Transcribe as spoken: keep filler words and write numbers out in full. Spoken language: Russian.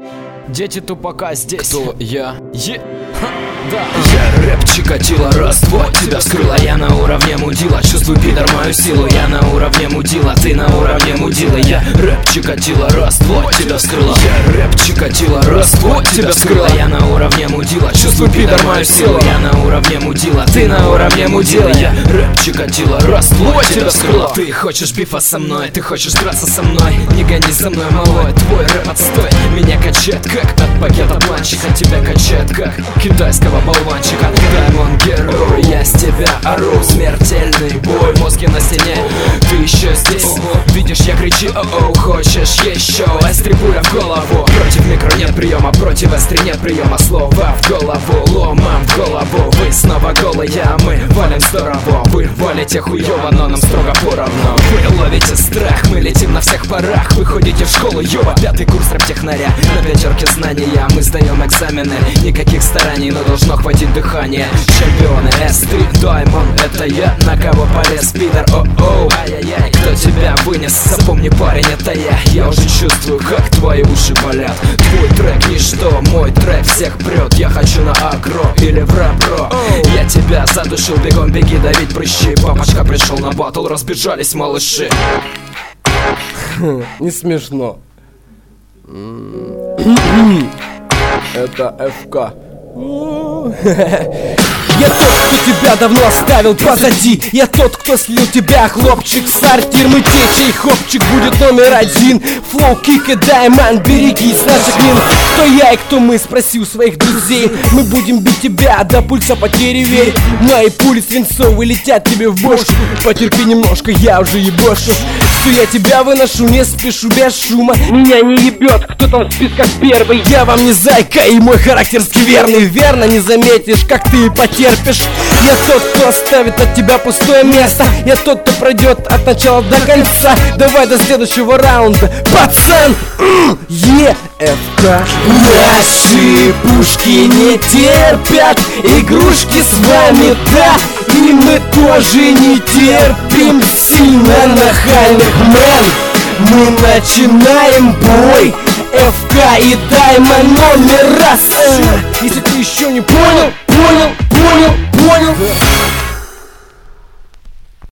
Дети тупака здесь. Кто я? Е... Ха, да. Я рэп Чикатило, раствор тебя вскрыла. Я на уровне мудила, чувствуй, пидор, мою силу. Я на уровне мудила, ты на уровне мудила. Я рэп Чикатило, раствор тебя вскрыла. Я рэп Чикатило, раствор тебя вскрыла. Я на уровне мудила, чувствуй, пидор, мою силу. Я на уровне мудила, ты на уровне мудила. Я рэп Чикатило, раствор тебя вскрыла. Ты хочешь бифа со мной, ты хочешь драться со мной. Не гони за мной, малой, твой рэп отстой. Меня качает как от пакета планчика, тебя качает как китайского болванчика. Даймонд герой, я с тебя ору. Смертельный бой, мозги на стене. Ты еще здесь, видишь, я кричи, о-о. Хочешь еще, эстри пуля в голову. Против микро нет приема, против эстри нет приема. Слова в голову, ломам в голову. Вы снова голые, а мы валим здорово. Вы валите хуёво, но нам строго поровну. Вы ловите страх, мы летим на всех парах. Вы ходите в школу, ёба, пятый курс рэп-технаря. На пятерке знания, мы сдаем экзамены. Никаких стараний, но должно хватить дыхания. Чемпионы эс три, Даймонд, это я. На кого полез, пидор, о-оу. Ай-яй-яй, кто тебя вынес? Запомни, парень, это я. Я уже чувствую, как твои уши болят. Твой трек ничто, мой трек всех прет. Я хочу на агро или в рэп-ро. Я тебя задушил, бегом беги, давить прыщи. Папочка пришел на батл, разбежались малыши. Не смешно. Это эф ка. Я тот, кто тебя давно оставил позади. Я тот, кто слил тебя, хлопчик, в сортир. Мы те, чей хлопчик будет номер один. Флоу, кик и Даймонд, берегись наших мин. Кто я и кто мы, спроси у своих друзей. Мы будем бить тебя до пульса потери, верь. Мои пули свинцовые летят тебе в бошку. Потерпи немножко, я уже ебошу. Что я тебя выношу, не спешу без шума. Меня не ебет, кто там в списках первый. Я вам не зайка, и мой характер скверный. Верно, не заметишь, как ты потерпишь. Я тот, кто оставит от тебя пустое место. Я тот, кто пройдет от начала до конца. Давай до следующего раунда, пацан. Е эф ка. Наши пушки не терпят игрушки с вами, да. И мы тоже не терпим сильно нахальных мэн. Мы начинаем бой. эф ка и Даймонд номер раз. Если ты еще не понял,